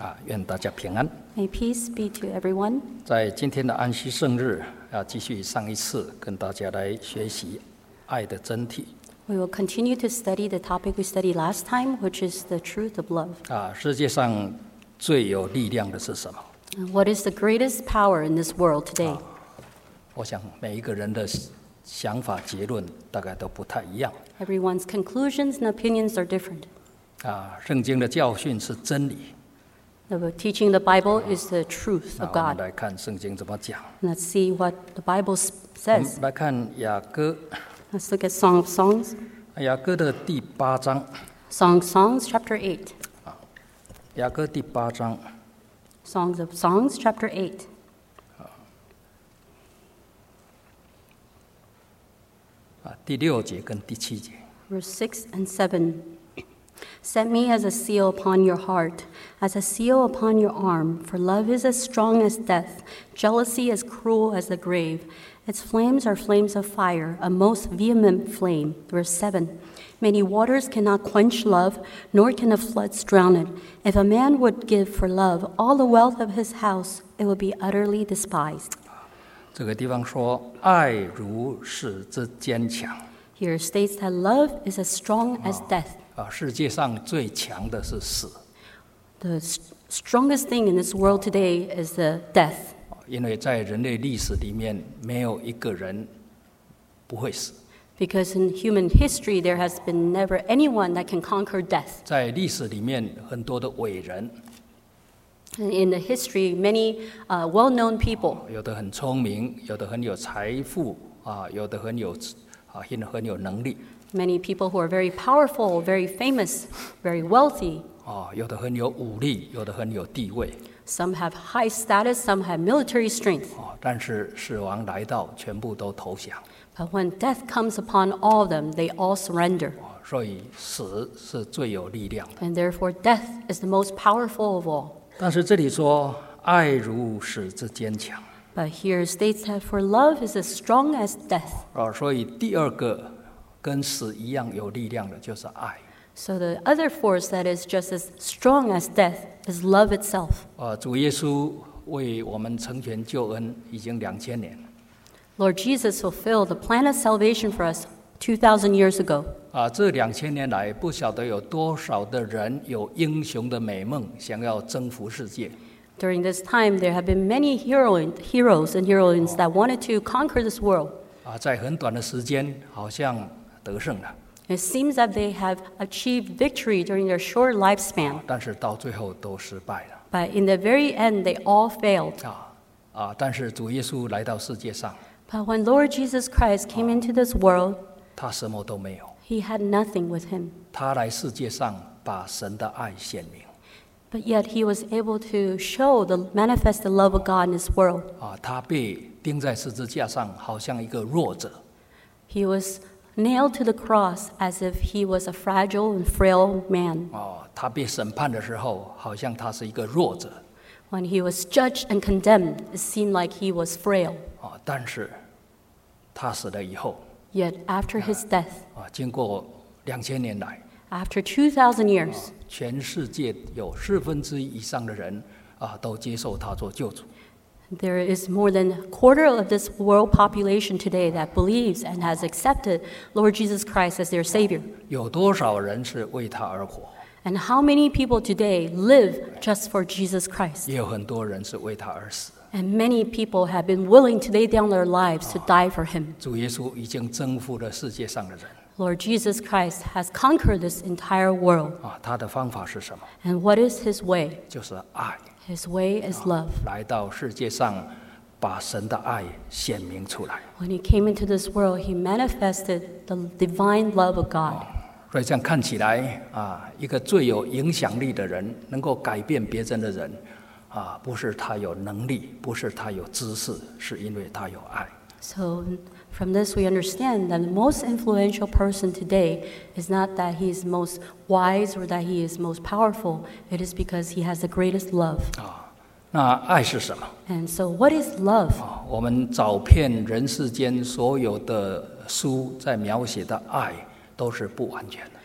愿大家平安。 May peace be to everyone. 在今天的安息圣日，继续上一次跟大家来学习爱的真谛。 We will continue to study the topic we studied last time, which is the truth of love. 世界上最有力量的是什么？ And what is the greatest power in this world today? 我想每一个人的想法结论大概都不太一样。 Everyone's conclusions and opinions are different. 圣经的教训是真理。 The teaching of the Bible is the truth 我 of 们 God. 来看圣经怎么讲。 Let's see what the Bible 我 says. 们来看雅歌， Let's look at Song of Songs. 雅歌的第8章。 Song of Songs, chapter 8. 雅歌第8章。 Songs of Songs, chapter 8. 第6节跟第7节。 Verse 6 and 7. Set me as a seal upon your heart, as a seal upon your arm, for love is as strong as death, jealousy as cruel as the grave. Its flames are flames of fire, a most vehement flame. Verse 7. Many waters cannot quench love, nor can the floods drown it. If a man would give for love all the wealth of his house, it would be utterly despised. 这个地方说，爱如矢之坚强。 Here it states that love is as strong as death. 世界上最强的是死， The strongest thing in this world today is the death. 因为在人类历史里面，没有一个人不会死。 Because in human history, there has been never anyone that can conquer death. 在历史里面，很多的伟人， And in the history, many well-known people, 有的很聪明，有的很有财富，有的很有能力， many people who are very powerful, very famous, very wealthy. 有的很有武力，有的很有地位。 Some have high status, some have military strength. 但是死亡来到，全部都投降。 But when death comes upon all of them, they all surrender. 所以死是最有力量的。 And therefore, death is the most powerful of all. 但是这里说，爱如矢之坚强。 But here it states that for love is as strong as death. 所以第二个跟死一样有力量的就是爱。 So the other force that is just as strong as death is love itself. 主耶稣为我们成全救恩已经2000年。 Lord Jesus fulfilled the plan of salvation for us 2,000 years ago. 这2000年来，不晓得有多少的人有英雄的美梦，想要征服世界。 During this time, there have been many heroes and heroines that wanted to conquer this world. 在很短的时间，好像得胜了， It seems that they have achieved victory during their short lifespan, 但是到最后都失败了。 but in the very end, they all failed. 但是主耶稣来到世界上， But when Lord Jesus Christ came into this world, 他什么都没有， he had nothing with him. 他来世界上把神的爱显明。 But yet he was able to manifest the love of God in this world. 他被钉在十字架上，好像一个弱者。 He was nailed to the cross as if he was a fragile and frail man. 他被审判的时候，好像他是一个弱者。 When he was judged and condemned, it seemed like he was frail. 但是他死了以后， Yet after his death, 经过2000年来， after 2,000 years, 全世界有1/4以上的人都接受他做救主。 there is more than a quarter of this world population today that believes and has accepted Lord Jesus Christ as their Savior. 有多少人是为他而活？ And how many people today live just for Jesus Christ? 也有很多人是为他而死。 And many people have been willing to lay down their lives to die for him. 主耶稣已经征服了世界上的人。 Lord Jesus Christ has conquered this entire world. 他的方法是什么？ And what is his way? 就是爱。 His way is love. 来到世界上，把神的爱显明出来。 When he came into this world, he manifested the divine love of God. 所以这样看起来一个最有影响力的人，能够改变别人的人，不是他有能力，不是他有知识，是因为他有爱。 So from this we understand that the most influential person today is not that he is most wise or that he is most powerful. It is because he has the greatest love. 那爱是什么？ And so what is love? 我们找遍人世间所有的书在描写的爱，都是不完全的。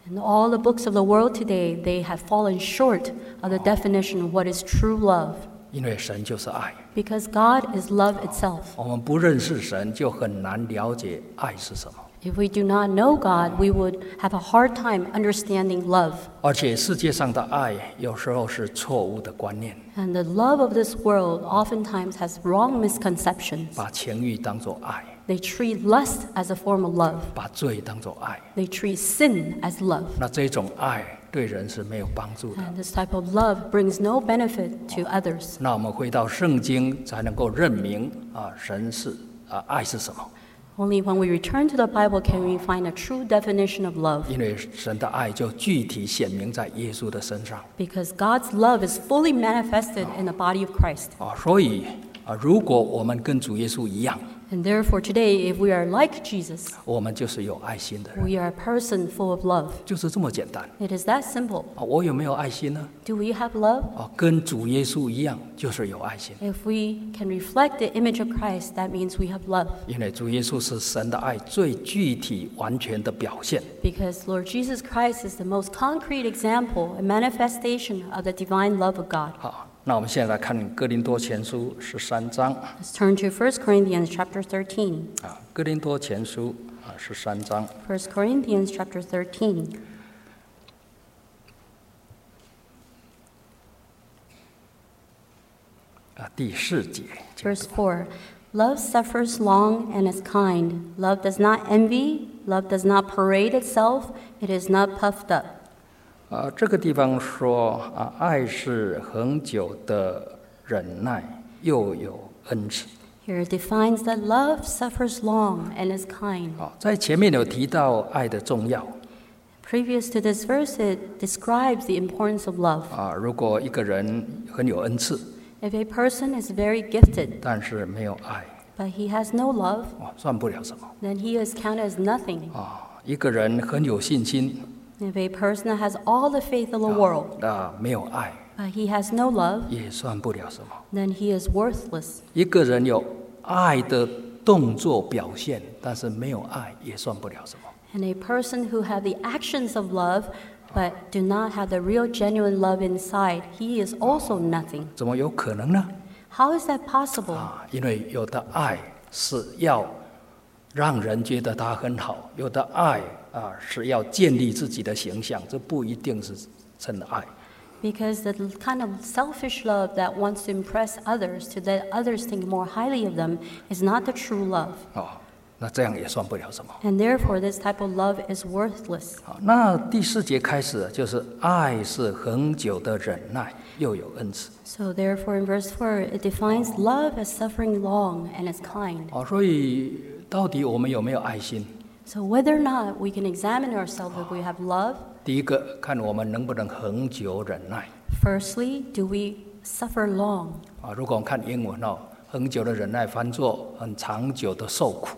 And all the books of the world today, they have fallen short of the definition of what is true love. 因为神就是爱。 Because God is love itself. 我们不认识神，就很难了解爱是什么。 If we do not know God, we would have a hard time understanding love. 而且世界上的爱有时候是错误的观念， And the love of this world oftentimes has wrong misconceptions. 把情欲当作爱， They treat lust as a form of love. 把罪当作爱。 They treat sin as love. 那这种爱对人是没有帮助的。 And this type of love brings no benefit to others. 那我们回到圣经，才能够认明神是爱是什么。 Only when we return to the Bible can we find a true definition of love. 因为神的爱就具体显明在耶稣的身上。 Because God's love is fully manifested in the body of Christ. 所以如果我们跟主耶稣一样， And therefore today, if we are like Jesus, 我们就是有爱心的人， we are a person full of love. 就是这么简单。 It is that simple. 我有没有爱心呢？ Do we have love? 跟主耶稣一样，就是有爱心。 If we can reflect the image of Christ, that means we have love. 因为主耶稣是神的爱最具体完全的表现。 Because Lord Jesus Christ is the most concrete example and manifestation of the divine love of God. 好，那我们现在来看哥林多前书13章。 Let's turn to 1 Corinthians chapter 13. 哥林多前书13章。 1 Corinthians chapter 13. 第4节。 Verse 4. Love suffers long and is kind. Love does not envy. Love does not parade itself. It is not puffed up. 这个地方说爱是恒久的忍耐，又有恩慈。 Here it defines that love suffers long and is kind. 在前面有提到爱的重要。 Previous to this verse, it describes the importance of love. 如果一个人很有恩赐， If a person is very gifted, 但是没有爱， but he has no love, 算不了什么。 then he is counted as nothing. 一个人很有信心， If a person has all the faith of the world, 没有爱， but he has no love, 也算不了什么。 then he is worthless. 一个人有爱的动作表现，但是没有爱，也算不了什么。 And a person who have the actions of love, but do not have the real genuine love inside, he is also nothing. 怎么有可能呢？ How is that possible? 因为有的爱是要让人觉得他很好，有的爱是要建立自己的形象，这不一定是真的爱。 Because the kind of selfish love that wants to impress others, to let others think more highly of them, is not the true love. 那这样也算不了什么。 And therefore, this type of love is worthless. 那第4节开始就是爱是恒久的忍耐，又有恩慈。 So therefore, in verse 4, it defines love as suffering long and as kind. 所以到底我们有没有爱心？ So whether or not we can examine ourselves if we have love, 第一个，看我们能不能恒久忍耐。 firstly, do we suffer long? 如果我们看英文恒久的忍耐翻作很长久的受苦。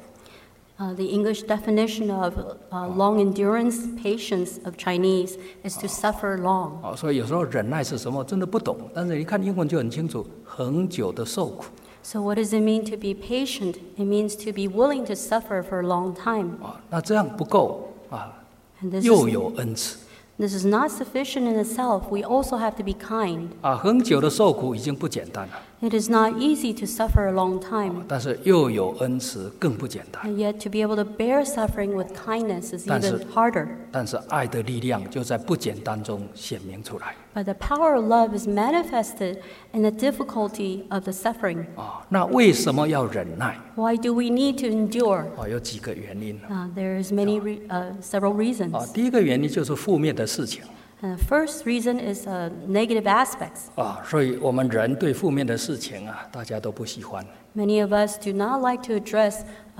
The English definition of long endurance, patience of Chinese is to suffer long. 所以有时候忍耐是什么，真的不懂。但是你看英文就很清楚，恒久的受苦。 So what does it mean to be patient? It means to be willing to suffer for a long time. 那这样不够 And this 又 is, 有恩慈。 this is not sufficient in itself. We also have to be kind. 恒久的受苦已经不简单了， It is not easy to suffer a long time. 但是又有恩慈更不简单。 And yet to be able to bear suffering with kindness is 但是 even harder. 但是爱的力量就在不简单中显明出来。 But the power of love is manifested in the difficulty of the suffering. 那为什么要忍耐？ Why do we need to endure? 有几个原因。 There is several reasons. 第一个原因就是负面的事情。 The first reason is negative aspects. 所以我们人对负面的事情大家都不喜欢。 Many of us do not like to address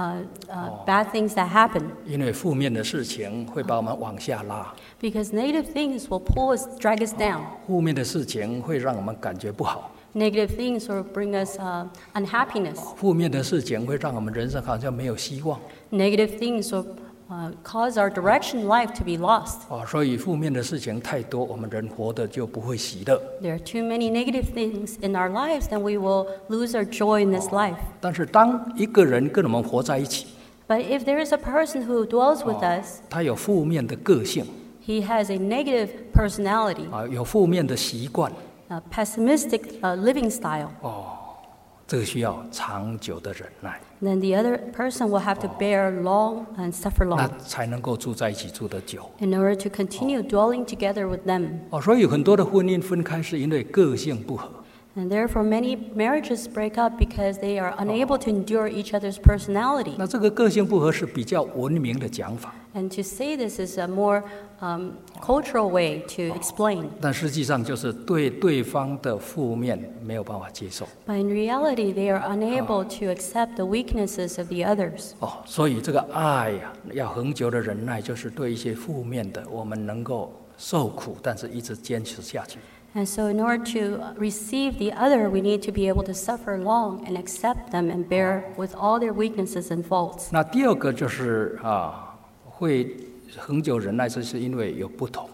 bad things that happen 因为负面的事情会把我们往下拉， because negative things will pull us, drag us down. 负面的事情会让我们感觉不好， Negative things will bring us unhappiness. 负面的事情会让我们人生好像没有希望。 Negative things will cause our direction in life to be lost. 所以负面的事情太多，我们人活得就不会喜乐。 There are too many negative things in our lives, then we will lose our joy in this life. 但是当一个人跟我们活在一起， But if there is a person who dwells with us, 他有负面的个性， he has a negative personality, 有负面的习惯， a pessimistic living style, 这个需要长久的忍耐， then the other person will have to bear long and suffer 那 long 才能够住在一起住得久。 in order to continue dwelling together with them. 所以有很多的婚姻分开是因为个性不合。 And therefore, many marriages break up because they are unable to endure each other's personality. 那这个个性不合是比较文明的讲法， And to say this is a more cultural way to explain. 但实际上就是对对方的负面没有办法接受。 But in reality, they are unable to accept the weaknesses of the others. 所以这个爱呀，要恒久的忍耐，就是对一些负面的，我们能够受苦，但是一直坚持下去。 And so, in order to receive the other, we need to be able to suffer long and accept them and bear with all their weaknesses and faults. 那第二个就是会恒久忍耐，这是因为有不同，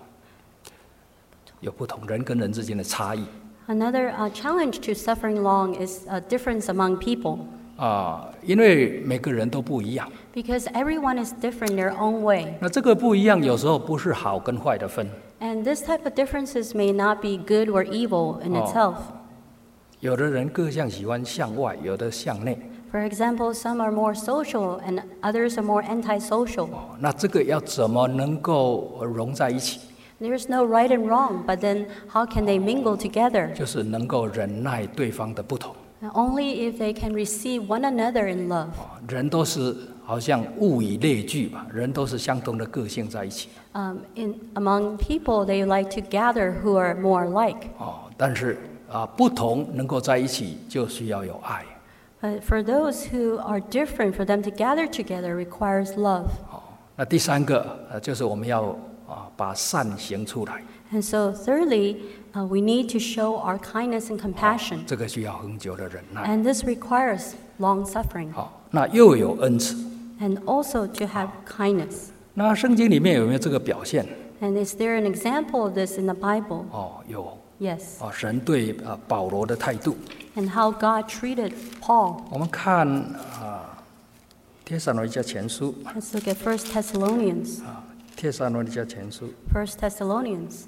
人跟人之间的差异。 Another challenge to suffering long is a difference among people. 因为每个人都不一样。 Because everyone is different in their own way. 那这个不一样，有时候不是好跟坏的分。 And this type of differences may not be good or evil in itself. 有的人各项喜欢向外，有的向内。 For example, some are more social and others are more antisocial. 那这个要怎么能够融在一起？ There's no right and wrong, but then how can they mingle together? 就是能够忍耐对方的不同。 Only if they can receive one another in love. 人都是好像物以类聚吧，人都是相同的个性在一起。 Among people, they like to gather who are more alike. 但是不同能够在一起，就需要有爱。 But for those who are different, for them to gather together requires love. 那第三个就是我们要把善行出来。 And so, thirdly, we need to show our kindness and compassion. 这个需要恒久的忍耐。 And this requires long suffering. 那又有恩慈。 And also to have kindness. 那圣经里面有没有这个表现？ And is there an example of this in the Bible? 有。 Yes. 神对保罗的态度。 And how God treated Paul. 我们看帖撒罗尼迦前书。 Let's look at 1 Thessalonians. 帖撒罗尼迦前书。 1 Thessalonians.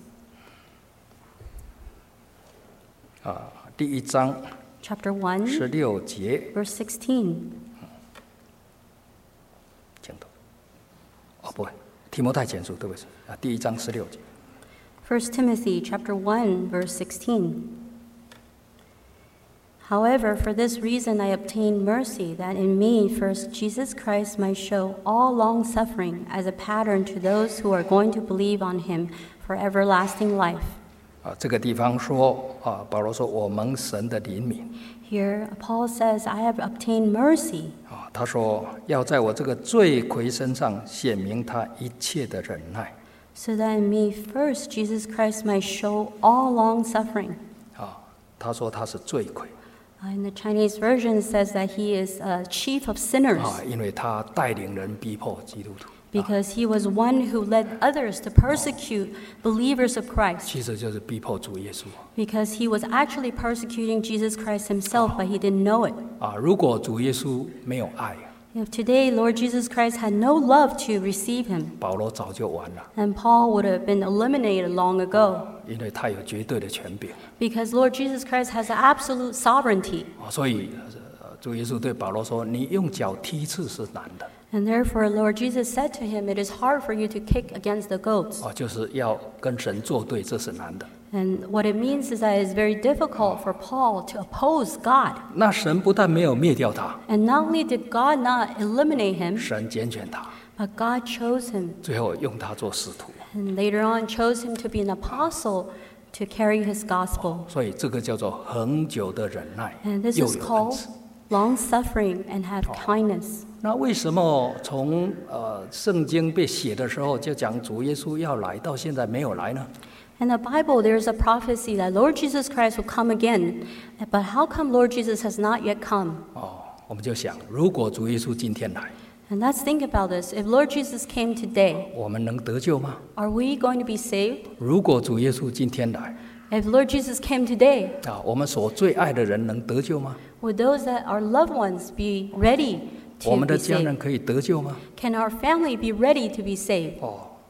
第1章。 Chapter 1. 16节。 Verse 16. 不会，提摩太前书，对不起第1章16节。 1 Timothy chapter 1, verse 16. However, for this reason I obtained mercy, that in me first Jesus Christ might show all long suffering as a pattern to those who are going to believe on him for everlasting life. 这个地方说保罗说我蒙神的怜悯。 Here, Paul says, I have obtained mercy. 他说要在我这个罪魁身上显明他一切的忍耐。 So that in me first Jesus Christ might show all long suffering. 他说他是罪魁。 In the Chinese version, it says that he is a chief of sinners. 因为他带领人逼迫基督徒。 Because he was one who led others to persecute believers of Christ. 其实就是逼迫主耶稣。 Because he was actually persecuting Jesus Christ himself, but he didn't know it. 如果主耶稣没有爱， If today Lord Jesus Christ had no love to receive him, 保罗早就完了。 then Paul would have been eliminated long ago. 因为他有绝对的权柄。 Because Lord Jesus Christ has absolute sovereignty. 所以主耶稣对保罗说：“你用脚踢刺是难的。” And therefore, Lord Jesus said to him, "It is hard for you to kick against the goats." 就是要跟神作对，这是难的。 And what it means is that it's very difficult for Paul to oppose God. 那神不但没有灭掉他， And not only did God not eliminate him, 神拣选他， but God chose him. 最后用他做使徒。 And later on chose him to be an apostle to carry his gospel. 所以这个叫做恒久的忍耐， And this 又 is 有恩 called 慈。 long suffering and have kindness. 那为什么从圣经被写的时候就讲主耶稣要来，到现在没有来呢？ In the Bible, there's a prophecy that Lord Jesus Christ will come again. But how come Lord Jesus has not yet come? 我们就想，如果主耶稣今天来， And let's think about this. If Lord Jesus came today, 我们能得救吗？ are we going to be saved? 如果主耶稣今天来， If Lord Jesus came today, 我们所最爱的人能得救吗？ would those that are loved ones be ready 我 to 们 be 的家人 saved? 可以得救吗？ Can our family be ready to be saved?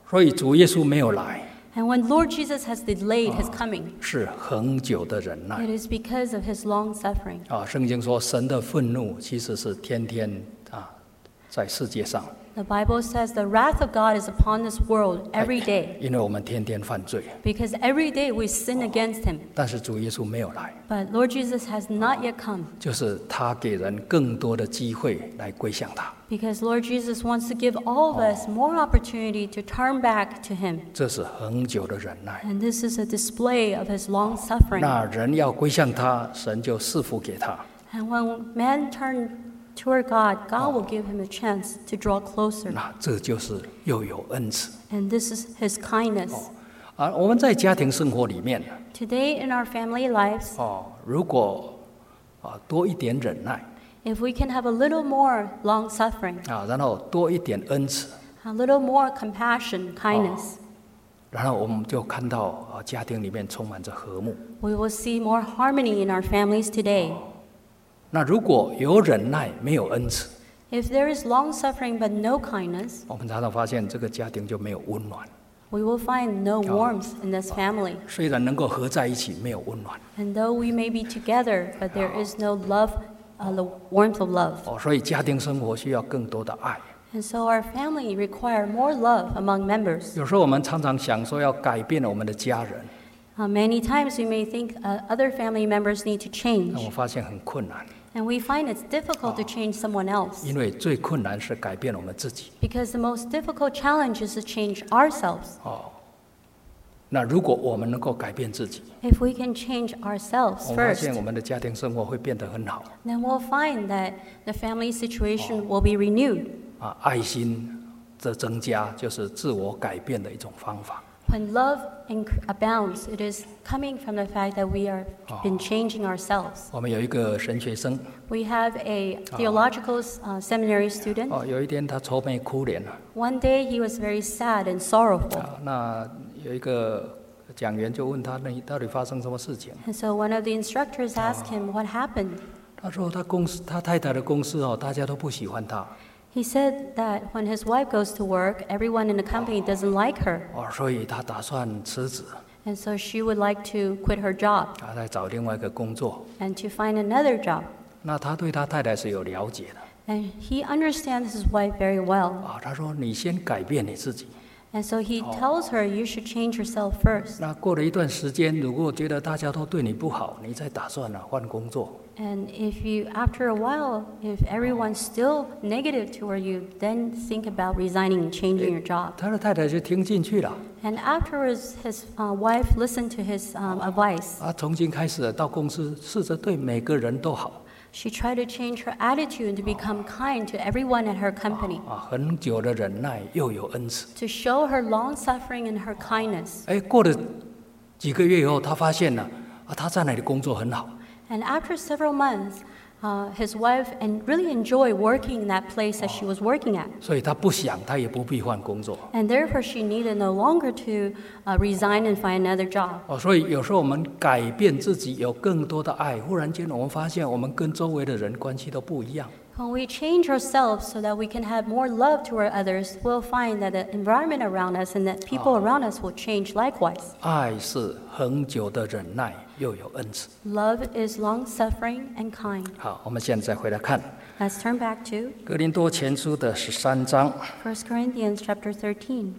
所以主耶稣没有来， And when Lord Jesus has delayed his coming, 是恒久的忍耐。 it is because of his long suffering. 圣经说神的愤怒其实是天天在世界上， The Bible says the wrath of God is upon this world every day 因为我们天天犯罪， because every day we sin against him. 但是主耶稣没有来， But Lord Jesus has not yet come 就是他给人更多的机会来归向他， because Lord Jesus wants to give all of us more opportunity to turn back to him. 这是恒久的忍耐。 And this is a display of his long suffering. 那人要归向他，神就赐福给他。 And when men turn toward God, God will give him a chance to draw closer. 那这就是又有恩慈。 And this is his kindness. 我们在家庭生活里面， Today in our family lives, 如果多一点忍耐 if we can have a little more long suffering, 然后多一点恩慈， a little more compassion, kindness, 然后我们就看到家庭里面充满着和睦。 we will see more harmony in our families today. 那如果有忍耐没有恩慈， If there is long suffering but no kindness, 我们常常发现这个家庭就没有温暖。 we will find no warmth in this family. 虽然能够合在一起，没有温暖。 And though we may be together, but there is no love, the warmth of love. 所以家庭生活需要更多的爱。 And so our family require more love among members. 有时候我们常常想说要改变我们的家人， Many times we may think other family members need to 但我 change. 发现很困难， And we find it's difficult to change someone else. 因为最困难是改变我们自己。 Because the most difficult challenge is to change ourselves. 那如果我们能够改变自己， If we can change ourselves 我们发现 first, 我们的家庭生活会变得很好。 then we'll find that the family situation will be renewed. 爱心的增加就是自我改变的一种方法。 When love abounds, it is coming from the fact that we are been changing ourselves. 我们有一个神学生， We have a theological seminary student. 有一天他愁眉苦脸了。 One day he was very sad and sorrowful. 那有一个讲员就问他：“那你到底发生什么事情 And so one of the instructors asked him what happened.？” 他说：“他太太的公司大家都不喜欢他， He said that when his wife goes to work, everyone in the company doesn't like her. 所以他打算辞职， And so she would like to quit her job 他再找另外一个工作。 and to find another job. 那他对他太太是有了解的 And he understands his wife very well. 他说：“你先改变你自己。 And so he tells her, you should change yourself first. 那过了一段时间，如果觉得大家都对你不好，你再打算换工作。 And if you, after a while, if everyone's still negative toward you, then think about resigning and changing your job. 他的太太就听进去了， And afterwards, his wife listened to his advice. 重新开始到公司，试着对每个人都好。 She tried to change her attitude and to become kind to everyone at her company, 很久的忍耐又有恩慈。 to show her long suffering and her kindness. 过了几个月以后，他发现了他在那里工作很好。 And after several months, his wife really enjoyed working in that place that she was working at. 所以他不想，他也不必换工作。 And therefore, she needed no longer to resign and find another job. 所以有时候我们改变自己，有更多的爱，忽然间我们发现我们跟周围的人关系都不一样。 When we change ourselves so that we can have more love toward others, we'll find that the environment around us and that people around us will change likewise. 爱是恒久的忍耐，又有恩慈。 Love is long-suffering and kind. 好，我们现在回来看 Let's turn back to 哥林多前书的13章 1 Corinthians chapter 13,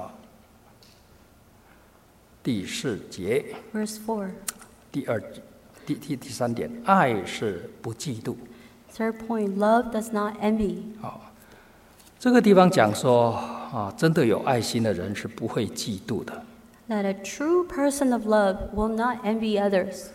第4节 verse 4. 第3点，爱是不嫉妒。 Third point, love does not envy. 这个地方讲说真的有爱心的人是不会嫉妒的。 That a true person of love will not envy others.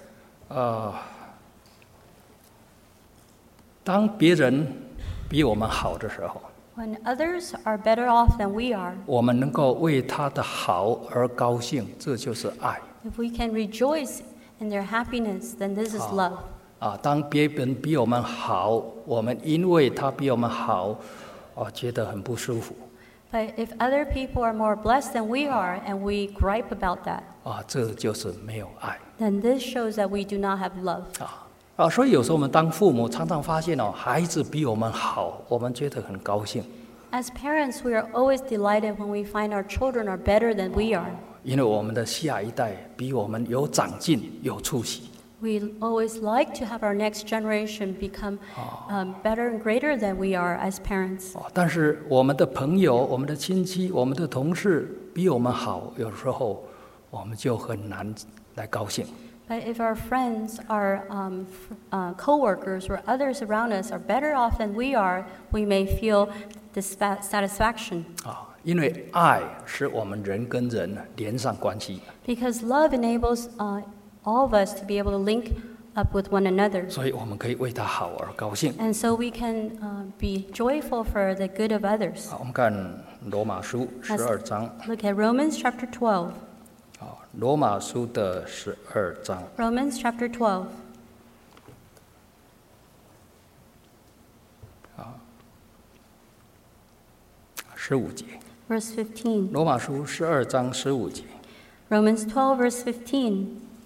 当别人比我们好的时候， When others are better off than we are, 我们能够为他的好而高兴，这就是爱。 if we can rejoice in their happiness, then this is love. 当别人比我们好，我们因为他比我们好，觉得很不舒服。 But if other people are more blessed than we are and we gripe about that, 这就是没有爱。 then this shows that we do not have love. 所以有时候我们当父母，常常发现孩子比我们好，我们觉得很高兴。 As parents, we are always delighted when we find our children are better than we are. 因为我们的下一代比我们有长进、有出息。 We always like to have our next generation become better and greater than we are as parents. 但是我们的朋友、我们的亲戚、我们的同事比我们好，有时候我们就很难来高兴。 But if our friends, our co-workers, or others around us are better off than we are, we may feel dissatisfaction. 因为爱使我们人跟人连上关系。 Because love enables all of us to be able to link up with one another. 所以我们可以为他好而高兴。 And so we can be joyful for the good of others. 我们看罗马书12章。 Look at Romans chapter 12. 罗马书的12章。 Romans chapter 12. 15节。 Verse 15. 罗马书12章15节。 Romans 12, verse 15.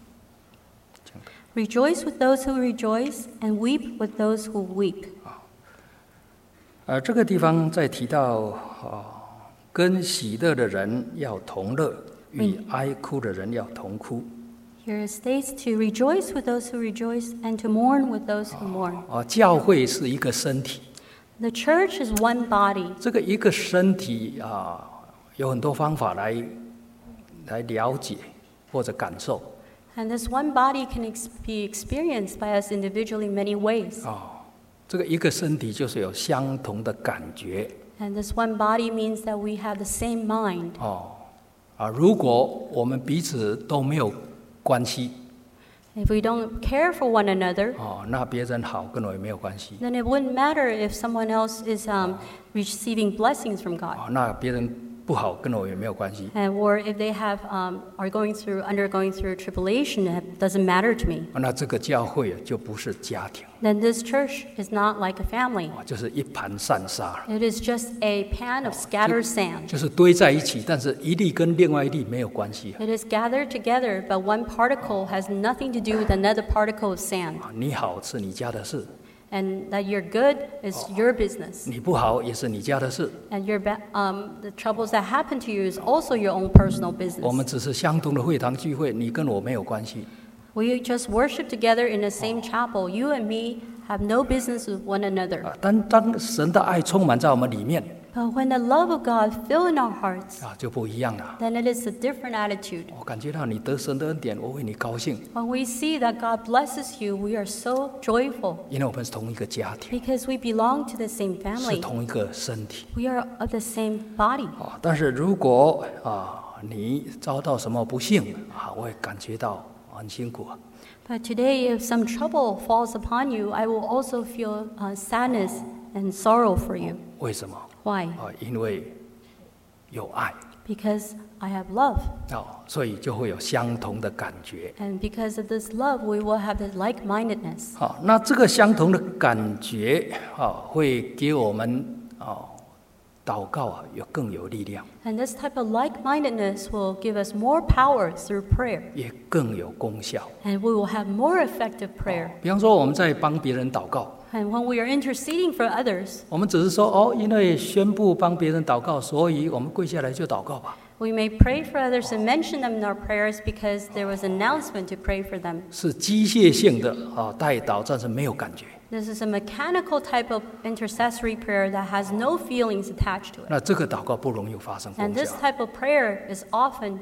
Rejoice with those who rejoice, and weep with those who weep. 这个地方在提到跟喜乐的人要同乐，与哀哭的人要同哭。 Here it states to rejoice with those who rejoice, and to mourn with those who mourn. 教会是一个身体。 The church is one body. 这个一个身体有很多方法来了解或者感受。 And this one body can be experienced by us individually in many ways. 这个一个身体就是有相同的感觉。 And this one body means that we have the same mind. 如果我们彼此都没有关系， If we don't care for one another, 那别人好跟我也没有关系。 then it wouldn't matter if someone else is receiving blessings from God. 那别人不好跟我也没有关系。 Or if they have are undergoing through tribulation, it doesn't matter to me. 那这个教会就不是家庭。 Then this church is not like a family. 就是一盘散沙。 It is just a pan of scattered sand. 就是堆在一起，但是一粒跟另外一粒没有关系。 It is gathered together, but one particle has nothing to do with another particle of sand. 你好是你家的事。 And that you're good is your business. 你不好也是你家的事。 And the troubles that happen to you is also your own personal business. 我们只是相同的会堂聚会，你跟我没有关系。 We just worship together in the same chapel. You and me have no business with one another. 当神的爱充满在我们里面， But when the love of God fills in our hearts, 就不一样了。 then it is a different attitude. 我感觉到你得神的恩典，我为你高兴， When we see that God blesses you, we are so joyful 因为我们是同一个家庭， because we belong to the same 是 family. 同一个身体。 We are of the same body. 但是如果你遭到什么不幸我也感觉到很辛苦。 But today, if some trouble falls upon you, I will also feel sadness and sorrow for you. 为什么？ Why? 因为有爱。 Because I have love. 所以就会有相同的感觉。 And because of this love, we will have the like-mindedness. 那这个相同的感觉会给我们祷告更有力量， And this type of like-mindedness will give us more power through prayer. 也更有功效。 And we will have more effective prayer. 比方说，我们在帮别人祷告， And when we are interceding for others, 我们只是说因为宣布帮别人祷告，所以我们跪下来就祷告吧。 we may pray for others and mention them in our prayers because there was an announcement to pray for them. 是机械性的代祷，但是没有感觉。 This is a mechanical type of intercessory prayer that has no feelings attached to it. 那这个祷告不容易发生 And 功 this 效。 type of prayer is often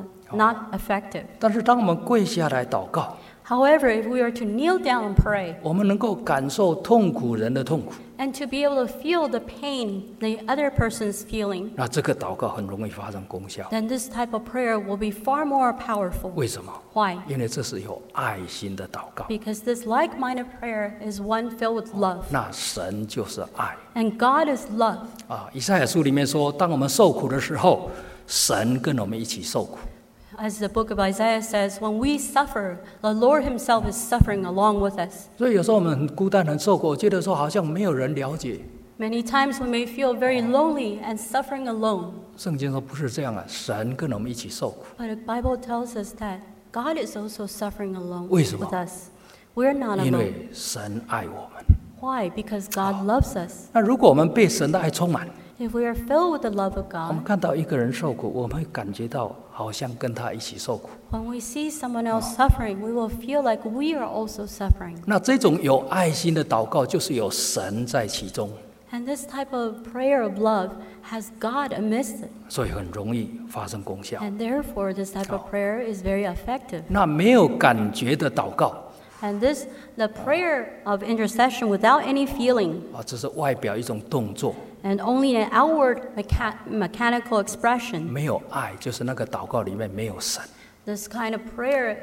not effective. 但是当我们跪下来祷告， However, if we are to kneel down and pray, 我们能够感受痛苦人的痛苦， and to be able to feel the pain the other person's feeling, 那这个祷告很容易发生功效。 then this type of prayer will be far more powerful. 为什么？ Why? 因为这是有爱心的祷告。 Because this like-minded prayer is one filled with love. 那神就是爱。 And God is love. 以赛亚书里面说，当我们受苦的时候，神跟我们一起受苦。 As the book of Isaiah says, when we suffer, the Lord himself is suffering along with us. 所以有时候我们很孤单、很受苦，觉得说好像没有人了解。 Many times we may feel very lonely and suffering alone. 圣经说不是这样啊，神跟我们一起受苦。 But the Bible tells us that God is also suffering along 为什么？ with us. We're not 因 alone. 为神爱我们。 Why? Because God loves us. 那如果我们被神的爱充满， If we are filled with the love of 我们 God, 看到一个人受苦，我们会感觉到好像跟他一起受苦。 when we see someone else suffering, we will feel like we are also suffering. 那这种有爱心的祷告，就是有神在其中， And this type of prayer of love has God amidst it. 所以很容易发生功效。 And therefore, this type of prayer is very effective. 那没有感觉的祷告 And the prayer of intercession without any feeling 只是外表一种动作， and only an outward mechanical expression, 没有爱，就是那个祷告里面没有神， this kind of prayer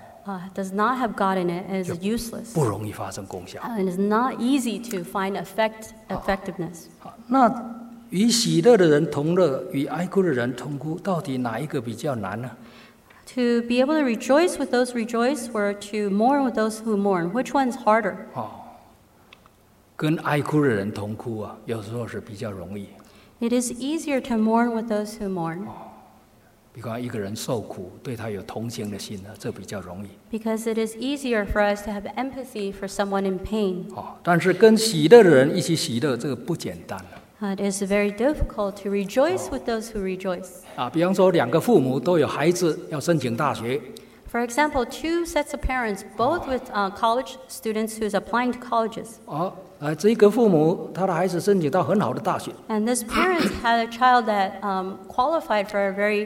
does not have God in it and is useless. 不容易发生功效。 And it's not easy to find effectiveness. 好，那与喜乐的人同乐，与哀哭的人同哭，到底哪一个比较难呢？ To be able to rejoice with those who rejoice or to mourn with those who mourn, which one's harder? 跟哀哭的人同哭啊，有时候是比较容易。 It is easier to mourn with those who mourn 比方一个人受苦，对他有同情的心呢，这比较容易。 because it is easier for us to have empathy for someone in pain. 但是跟喜乐的人一起喜乐，这个不简单。 It is very difficult to rejoice with those who rejoice. 比方说两个父母都有孩子要申请大学， For example, two sets of parents, both with college students who's applying to colleges. 这个父母他的孩子申请到很好的大学， And this parent had a child that qualified for a very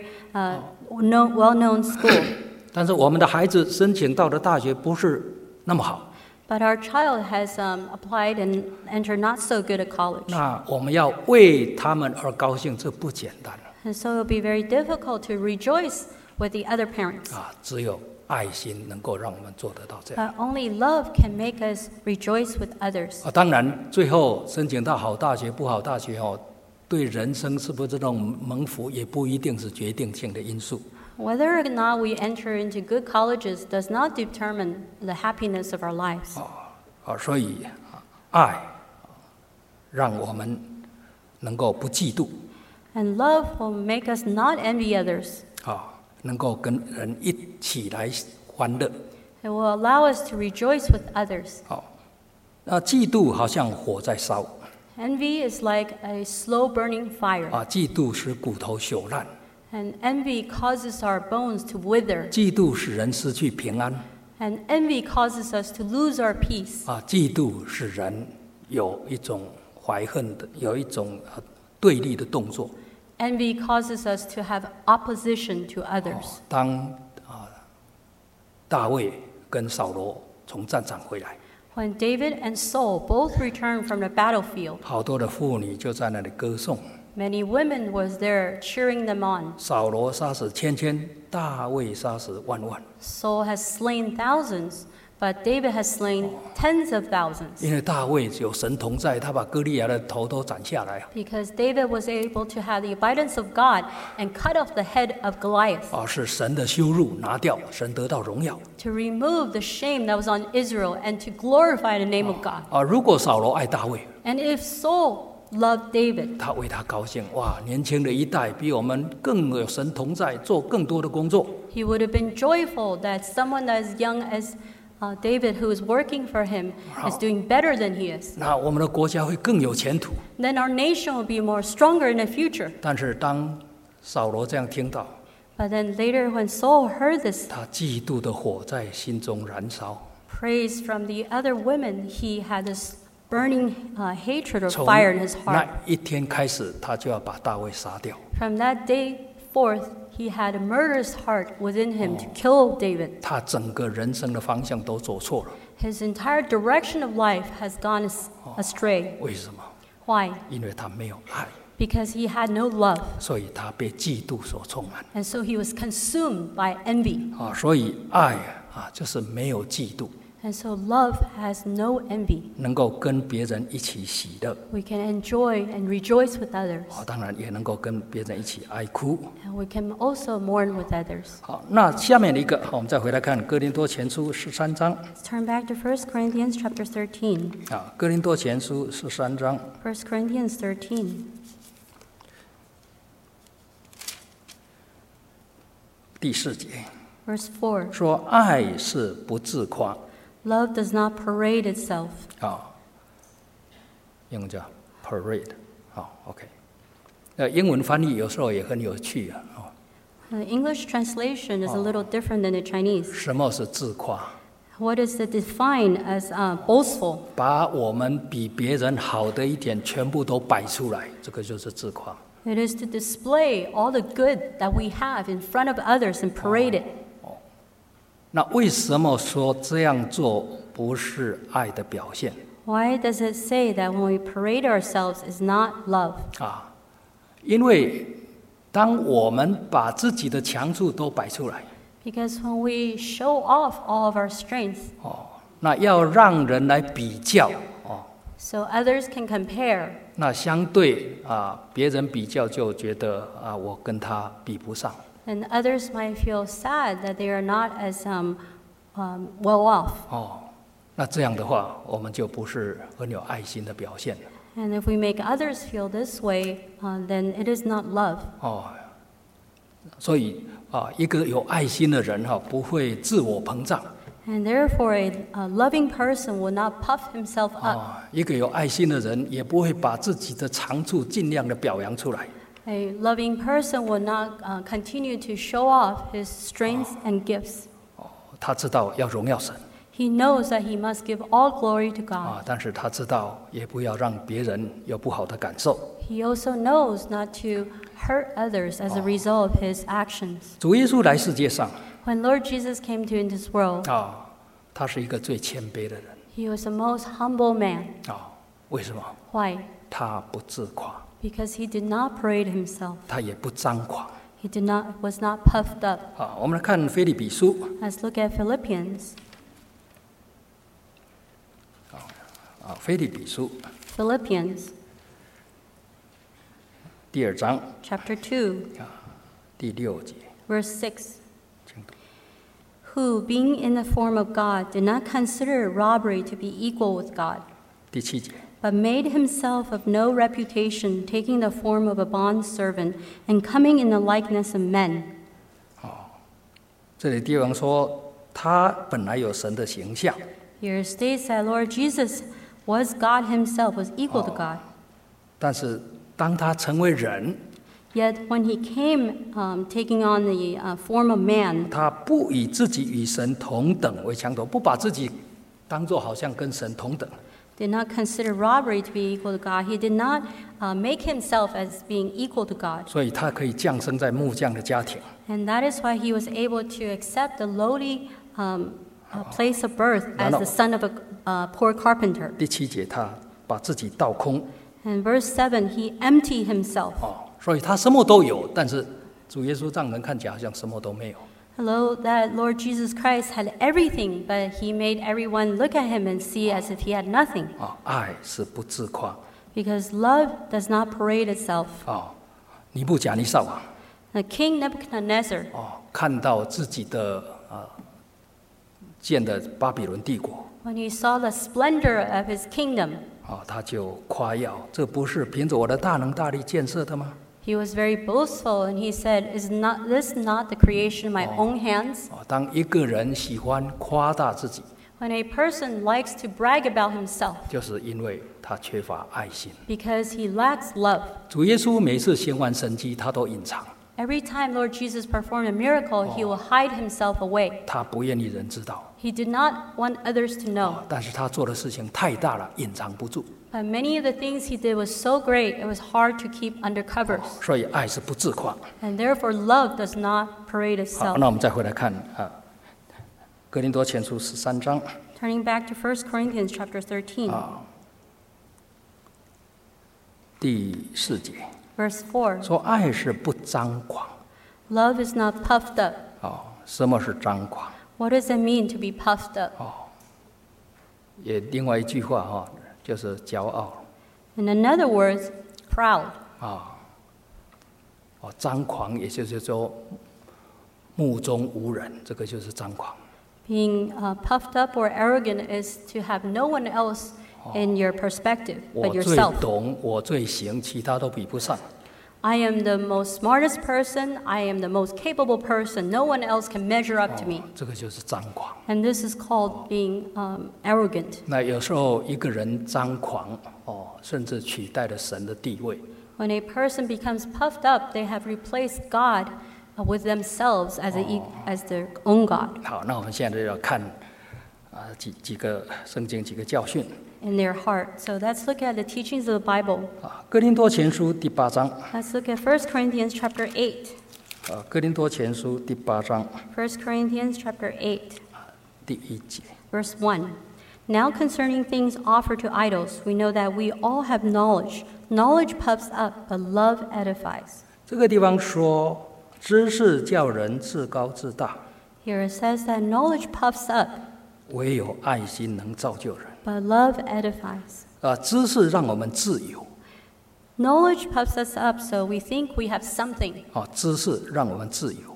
well-known school. 但是我们的孩子申请到的大学不是那么好， But our child has applied and entered not so good a college. 那我们要为他们而高兴，这不简单 And so it will be very difficult to rejoice with the other parents. 只有爱心能够让我们做得到这样。 But only love can make us rejoice with others. 当然，最后申请到好大学、不好大学对人生是不是这种蒙福，也不一定是决定性的因素。 Whether or not we enter into good colleges does not determine the happiness of our lives. 所以爱让我们能够不嫉妒， And love will make us not envy others. 能够跟人一起来欢乐。 It will allow us to rejoice with others. 那嫉妒好像火在烧， Envy is like a slow burning fire. 嫉妒使骨头朽烂， And envy causes our bones to wither. 嫉妒使人失去平安， And envy causes us to lose our peace. 嫉妒使人有一种怀恨的，有一种对立的动作。 Envy causes us to have opposition to others. 当大卫跟扫罗从战场回来， When David and Saul both returned from the battlefield, 好多的妇女就在那里歌颂。 many women was there cheering them on. 扫罗杀死千千，大卫杀死万万。 Saul has slain thousands, but David has slain tens of thousands. 因为大卫有神同在，他把歌利亚的头都斩下来。 Because David was able to have the abundance of God and cut off the head of Goliath. 是神的羞辱拿掉，神得到荣耀。 To remove the shame that was on Israel and to glorify the name of God. 如果扫罗爱大卫， And if Saul loved David, 他为他高兴。哇，年轻的一代比我们更有神同在，做更多的工作。 he would have been joyful that someone as young as David, who is working for him, is doing better than he is. 那我们的国家会更有前途。 Then our nation will be more stronger in the future. 但是当扫罗这样听到， But then later, when Saul heard this 他嫉妒的火在心中燃烧。 praise from the other women, he had this burning hatred or 从 fire in his 那 heart. 一天开始，他就要把大卫杀掉。 From that day forth, he had a murderous heart within him to kill David. 他整个人生的方向都走错了。 His entire direction of life has gone astray. 为什么？ Why? 因为他没有爱， Because he had no love. 所以他被嫉妒所充满。 And so he was consumed by envy. 所以爱就是没有嫉妒， And so love has no envy. 能够跟别人一起喜乐。 We can enjoy and rejoice with others. 当然也能够跟别人一起哀哭。 And we can also mourn with others. 好，那下面的一个，我们再回来看哥林多前书13章。 Let's turn back to 1 Corinthians chapter 13. 哥林多前书13章 1 Corinthians 13, 第4节 verse 4. 说：“爱是不自夸。” Love does not parade itself. 英文叫 parade。OK。 英文翻译有时候也很有趣啊。 The English translation is a little different than the Chinese. 什么是自夸？ What is it defined as boastful? 把我们比别人好的一点全部都摆出来，这个就是自夸。 It is to display all the good that we have in front of others and parade it. 那为什么说这样做不是爱的表现？ Why does it say that when we parade ourselves is not love? 啊，因为当我们把自己的强处都摆出来， Because when we show off all of our strengths, 那要让人来比较， so others can compare, 那相对别人比较就觉得我跟他比不上。 and others might feel sad that they are not as well off. 那这样的话，我们就不是很有爱心的表现了。 And if we make others feel this way, then it is not love. 所以一个有爱心的人不会自我膨胀。 And therefore, a loving person will not puff himself up. 一个有爱心的人也不会把自己的长处尽量的表扬出来。 A loving person will not continue to show off his strengths and gifts. 他知道要荣耀神。 He knows that he must give all glory to God. 但是他知道也不要让别人有不好的感受。 He also knows not to hurt others as a result of his actions. 主耶稣来世界上 When Lord Jesus came to this world, 他是一个最谦卑的人。 he was the most humble man. 为什么？ Why? 他不自夸， Because he did not parade himself. 他也不张狂。 He was not puffed up. 我们来看腓立比书。 Let's look at Philippians. 腓立比书 Philippians 第2章 chapter 2, 第6节， verse 6. 请读。 Who, being in the form of God, did not consider robbery to be equal with God, 第7节， but made himself of no reputation, taking the form of a bondservant, and coming in the likeness of men. 这里地方说他本来有神的形象， Here it states that Lord Jesus was God himself, was equal to God. 但是当他成为人， Yet when he came taking on the form of man, 他不以自己与神同等为强夺，不把自己当作好像跟神同等。 did not consider robbery to be equal to God. He did not make himself as being equal to God. 所以他可以降生在木匠的家庭。 And that is why he was able to accept the lowly place of birth as the son of a poor carpenter. 第7节，他把自己倒空。 And verse 7, he emptied himself. 所以他什么都有，但是主耶稣让人看起来好像什么都没有。 Hello, that Lord Jesus Christ had everything, but he made everyone look at him and see as if he had nothing. 爱是不自夸。 Because love does not parade itself. 尼布甲尼撒王 The king Nebuchadnezzar, 看到自己的建的巴比伦帝国， when he saw the splendor of his kingdom, 他就夸耀，这不是凭着我的大能大力建设的吗？ he was very boastful and he said, Is not this not the creation of my own hands? 当一个人喜欢夸大自己， When a person likes to brag about himself 就是因为他缺乏爱心。 because he lacks love. 主耶稣每次行完神迹，他都隐藏， Every time Lord Jesus performed a miracle, he will hide himself away. 他不愿意人知道。 He did not want others to know. 但是他做的事情太大了，隐藏不住， But many of the things he did was so great, it was hard to keep under covers. 所以爱是不自夸。 And therefore, love does not parade 好， itself. 那我们再回来看哥林多前书13章 Turning back to 1 Corinthians chapter 13, 第4节， verse 4. 说爱是不张狂。 Love is not puffed up. 什么是张狂？ What does it mean to be puffed up? 也另外一句话就是骄傲。 In another words, proud. 张狂也就是说目中无人，这个就是张狂。 Being puffed up or arrogant is to have no one else in your perspective 我 but 最 yourself. 懂，我最行，其他都比不上。 I am the most smartest person. I am the most capable person. No one else can measure up to me. 这个就是张狂。 And this is called being arrogant. 那有时候一个人张狂，甚至取代了神的地位， When a person becomes puffed up, they have replaced God with themselves as their own God 好，那我们现在要看几个圣经几个教训 in their heart. So let's look at the teachings of the Bible. 哥林多前书第8章 Let's look at 1 Corinthians chapter 8. 哥林多前书第8章 1 Corinthians chapter 8, 第1节 verse 1. Now concerning things offered to idols, we know that we all have knowledge. Knowledge puffs up, but love edifies. 这个地方说知识叫人自高自大， Here it says that knowledge puffs up, 唯有爱心能造就人。 but love edifies. 知识让我们自由， Knowledge puffs us up, so we think we have something. 知识让我们自由，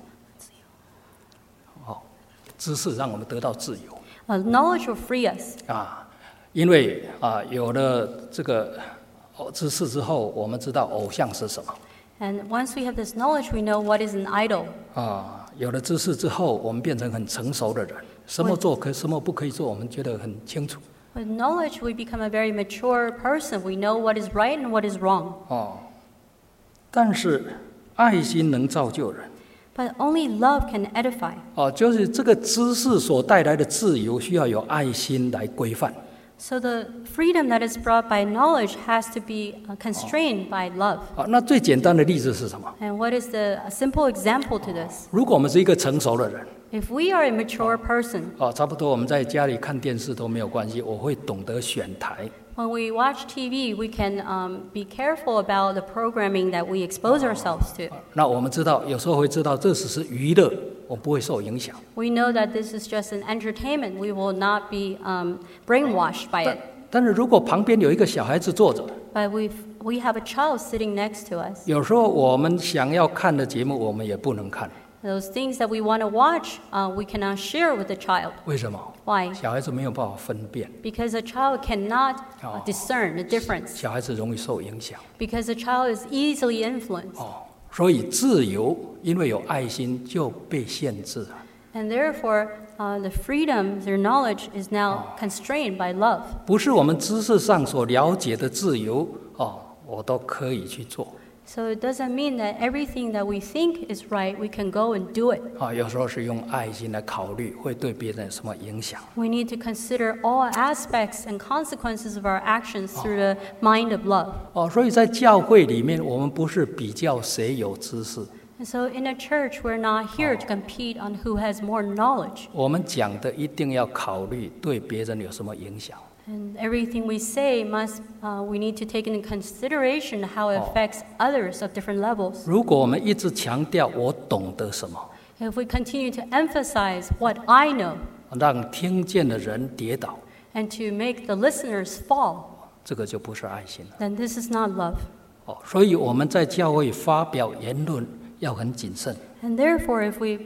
知识让我们得到自由。 Knowledge will free us. 因为有了这个知识之后，我们知道偶像是什么。 And once we have this knowledge, we know what is an idol. 有了知识之后，我们变成很成熟的人，什么做可什么不可以做，我们觉得很清楚。 With knowledge, we become a very mature person. We know what is right and what is wrong. 但是爱心能造就人。 But only love can edify. 就是这个知识所带来的自由，需要有爱心来规范。 So the freedom that is brought by knowledge has to be constrained by love. 那最简单的例子是什么？ And what is the a simple example to this? 如果我们是一个成熟的人， If we are a mature person, 差不多我们在家里看电视都没有关系，我会懂得选台。 when we watch TV, we can be careful about the programming that we expose ourselves to. 那我们知道，有时候会知道这只是娱乐，我不会受影响。 We know that this is just an entertainment. We will not be brainwashed by it. 但是如果旁边有一个小孩子坐着， But we have a child sitting next to us. 有时候我们想要看的节目，我们也不能看。 Those things that we want to watch, we cannot share with the child. 为什么？ Why? 小孩子没有办法分辨， Because a child cannot discern the difference. 小孩子容易受影响。 Because a child is easily influenced. 所以自由因为有爱心就被限制了。 And therefore, the freedom, their knowledge is now constrained by love. 不是我们知识上所了解的自由我都可以去做。 So it doesn't mean that everything that we think is right, we can go and do it. 有时候是用爱心来考虑会对别人有什么影响。 We need to consider all aspects and consequences of our actions through the mind of love. 所以在教会里面，我们不是比较谁有知识， And so in a church, we're not here to compete on who has more knowledge. 我们讲的一定要考虑对别人有什么影响。 And everything we say we need to take into consideration how it affects others of different levels. 如果我们一直强调我懂得什么， If we continue to emphasize what I know 让听见的人跌倒， and to make the listeners fall, 这个就不是爱心了。 then this is not love. 所以我们在教会发表言论要很谨慎。 And therefore, if we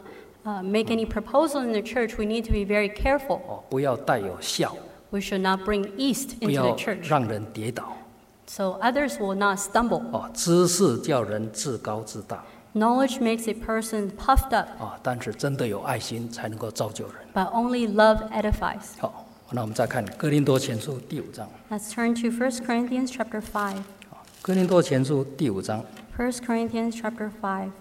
make any proposal in the church, we need to be very careful. 不要带有笑， We should not bring yeast 不 into 要 the church, 让人跌倒。 so others will not stumble. 知识叫人自高自大， Knowledge makes a person puffed up, 但是真的有爱心才能够造就人。 but only love edifies. 好，那我们再看哥林多前书第5章。 Let's turn to 1 Corinthians chapter 5. 哥林多前书第5章 1 Corinthians chapter 5,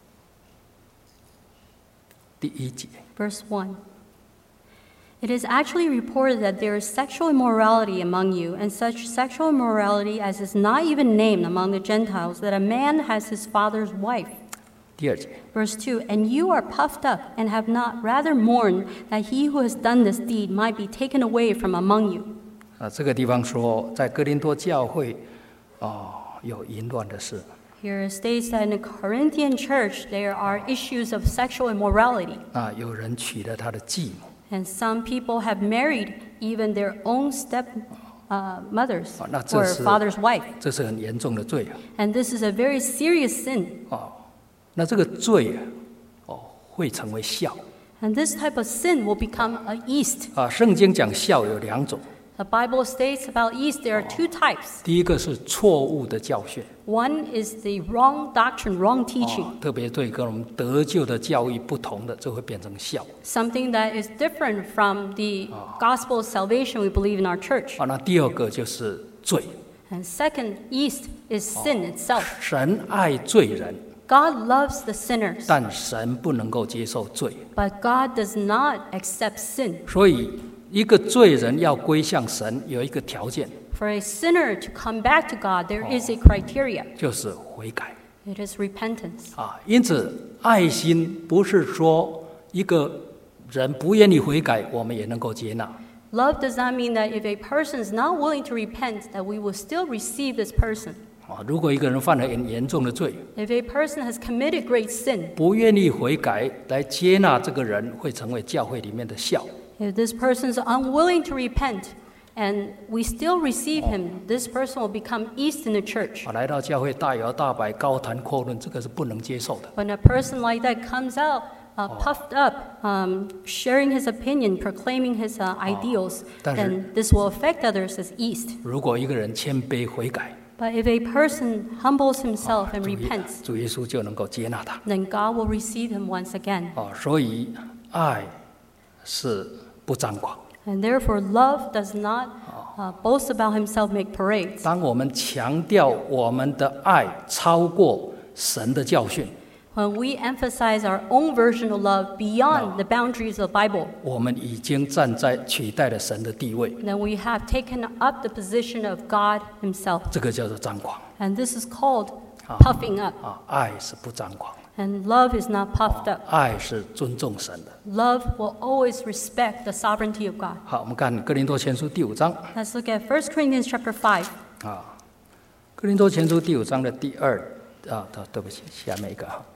第1节。 verse 1. It is actually reported that there is sexual immorality among you, and such sexual immorality as is not even named among the Gentiles, that a man has his father's wife. 第2节。 Verse 2. And you are puffed up, and have not rather mourned that he who has done this deed might be taken away from among you. 这个地方说，在哥林多教会有淫乱的事。 Here it states that in the Corinthian church there are issues of sexual immorality. 有人娶了他的继母。 And some people have married even their own mothers 那这 or 是 father's wife. 这是很严重的罪。 And this is a very serious sin. 那这个罪会成为笑。 And this type of sin will become a yeast. 圣经讲笑有2种， The Bible states about yeast there are two types. 第一个是错误的教训， One is the wrong doctrine, wrong teaching. 特别对跟我们得救的教育不同的，这会变成笑。 Something that is different from the gospel of salvation we believe in our church. 那第二个就是罪， And second, east is sin itself. 神爱罪人， God loves the sinners, 但神不能够接受罪， but God does not accept sin. 所以一个罪人要归向神，有一个条件， For a sinner to come back to God, there is a criteria. 就是悔改 It is repentance. 啊。因此，爱心不是说一个人不愿意悔改，我们也能够接纳。 Love does not mean that if a person is not willing to repent, that we will still receive this person. 啊，如果一个人犯了很严重的罪， If a person has committed great sin, 不愿意悔改来接纳这个人，会成为教会里面的笑。 if this person is unwilling to repent, and we still receive him, this person will become east in the church. 啊，来到教会大摇大摆、高谈阔论，这个是不能接受的。 When a person like that comes out, puffed up, sharing his opinion, proclaiming his ideals, 但是- then this will affect others as east. 如果一个人谦卑悔改， But if a person humbles himself and repents, 主耶稣就能够接纳他。 then God will receive him once again. 啊，所以爱是不张狂。 And therefore, love does not boast about himself, make parades. 当我们强调我们的爱超过神的教训， When we emphasize our own version of love beyond the boundaries of the Bible, 我们已经站在取代了神的地位， then we have taken up the position of God himself. 这个叫做张狂。 And this is called puffing up. 啊，爱是不张狂， And love is not puffed up. 爱是尊重神的。 Love will always respect the sovereignty of God. 好，我们看哥林多前书第5章 Let's look at 1 Corinthians chapter 5. 啊，哥林多前书第5章的第2啊，对不起，下面一个哈。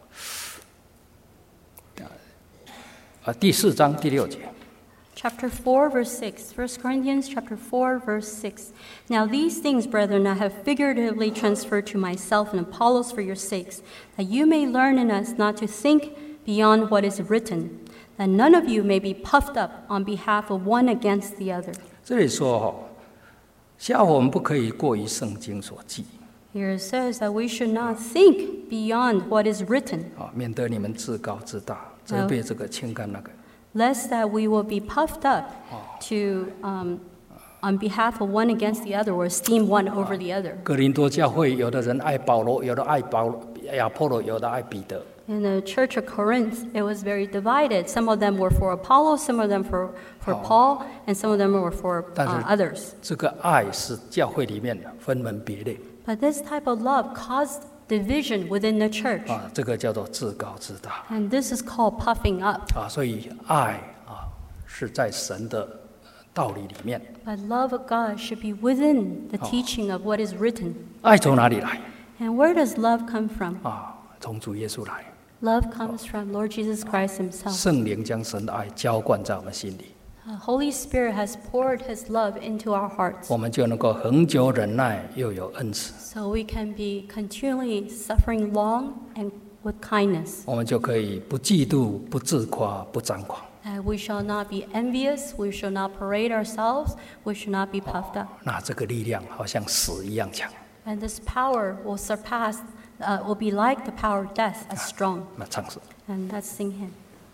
第4章第6节， Chapter 4, verse 6. 1 Corinthians chapter 4, verse 6. Now these things, brethren, I have figuratively transferred to myself and Apollos for your sakes, that you may learn in us not to think beyond what is written, that none of you may be puffed up on behalf of one against the other. 这里说哈，下我们不可以过于圣经所记 Here it says that we should not think beyond what is written, 啊，免得你们自高自大，责备这个轻看那个。 lest that we will be puffed up to on behalf of one against the other or esteem one over the other. 哥林多教会有的人爱保罗，有的爱亚波罗，有的爱彼得。 In the church of Corinth, it was very divided. Some of them were for Apollos, some of them for Paul, and some of them were for 但是- others. 这个爱是教会里面分门别类 But this type of love caused division within the church, 啊，这个叫做自高自大 and this is called puffing up. 啊。所以爱啊是在神的道理里面。 But love of God should be within the teaching of what is written. 爱从哪里来 And where does love come from? 啊？从主耶稣来， Love comes from Lord Jesus Christ himself. 圣灵将神的爱浇灌在我们心里， The Holy Spirit has poured his love into our hearts, 我们就能够恒久忍耐，又有恩慈。 so we can be continually suffering long and with kindness. 我们就可以不嫉妒、不自夸、不张狂。 And we shall not be envious, we shall not parade ourselves, we shall not be puffed up. 那这个力量好像死一样强。 And this power will surpass, will be like the power of death, as strong. 那唱诗 And let's sing him.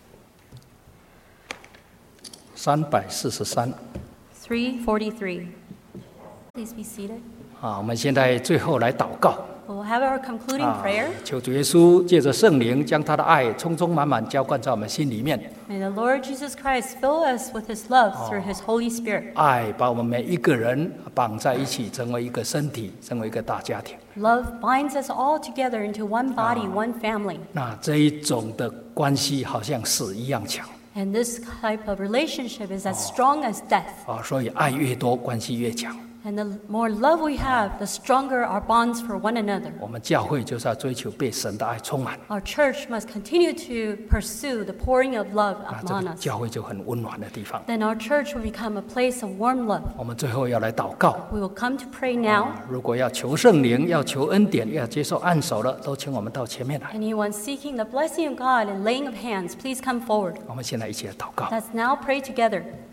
343 343. Please be seated. 啊，我们现在最后来祷告。 We'll have our concluding prayer. 求主耶稣借着圣灵将他的爱充充满满浇灌在我们心里面， May the Lord Jesus Christ fill us with his love through his Holy Spirit. 爱把我们每一个人绑在一起，成为一个身体，成为一个大家庭。 Love binds us all together into one body, one family. 那这一种的关系好像死一样强 And this type of relationship is as strong as death. 啊，所以爱越多，关系越强。 And the more love we have, the stronger our bonds for one another. 我们教会就是要追求被神的爱充满， Our church must continue to pursue the pouring of love 那这 upon 个 us. 教会就很温暖的地方。 Then our church will become a place of warm love. 我们最后要来祷告。 We will come to pray now. 如果要求圣灵、要求恩典、要接受按手的，都请我们到前面来。 Anyone seeking the blessing of God and laying of hands, please come forward. 我们现在一起来祷告。 Let's now pray together.